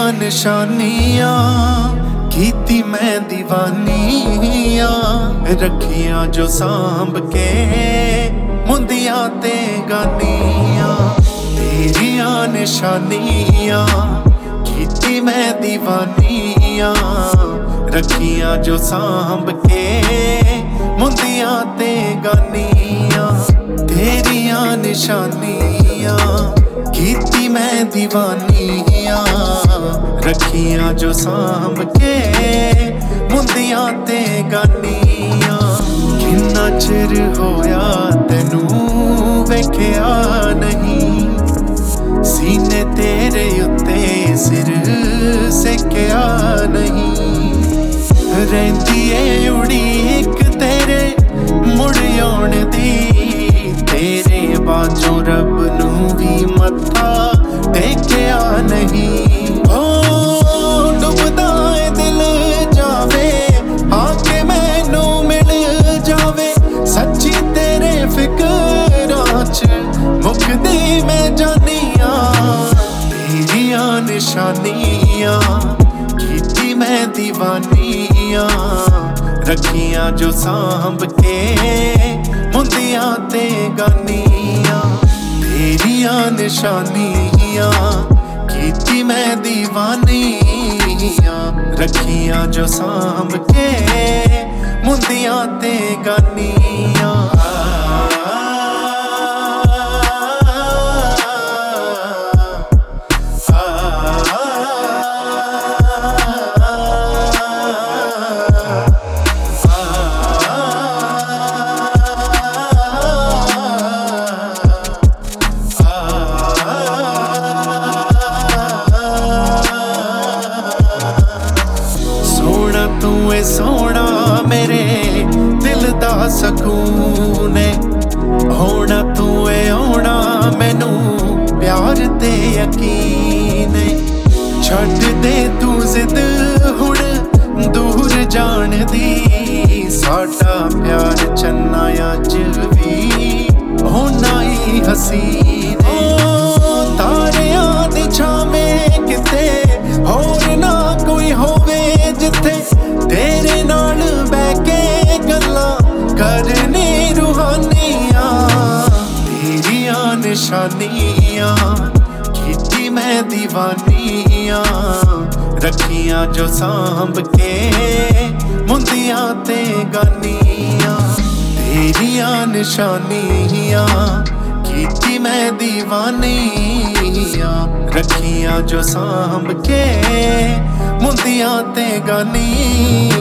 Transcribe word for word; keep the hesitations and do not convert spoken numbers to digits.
तेरियां निशानियां कीती मैं दीवानियां, रखियां जो सांभ के मुंदियां ते गानियां। तेरियां निशानियां कीती मैं दीवानियां, रखियां जो सांभ के मुंदियां ते गानियां। तेरियां निशानियां कीती मैं दीवानियां, रखियां जो सांभ के मुंदियां ते गानियां। किन्ना चिर होया तैनू वेखिया नहीं, सीने तेरे उत्ते सिर सेकिया नहीं। रहिंदी ए उड़ीक तेरे मुड़ आउण दी, तेरे बाजों रब नू भी मत्था टेकिया नहीं। ओ डुबदा ए दिल जावे आके मैनू मिल जावे, सच्ची तेरे फिकरां च मुकदी मैं जानियां। तेरियां निशानियां कीती मैं दीवानियां, रखियां जो सांभ के मुंदियां ते गानियां। तेरियां निशानियां कीती मैं दीवानियां, रखियां जो सांभ के मुंदियां ते गानियां। तू ए सोना मेरे दिल दा सकून है, होना तू ए होना मैनू प्यार ते यकीन है। छड्ड दे तू जिद हुण दूर जान दी, साडा प्यार चन्ना अज भी होना ही हसीन। ओ तारियां दी छावें किते होर ना कोई होवे, जिथे तेरे नाल बैके गल्लां करनी रूहानियां। तेरियां निशानियां कीती मैं दीवानियां, रखियां जो सांभ के मुंदियां ते गानियां। तेरियां निशानियां कीती मैं दीवानियां, रखियां जो सांभ के मुंदियां ते गानियां।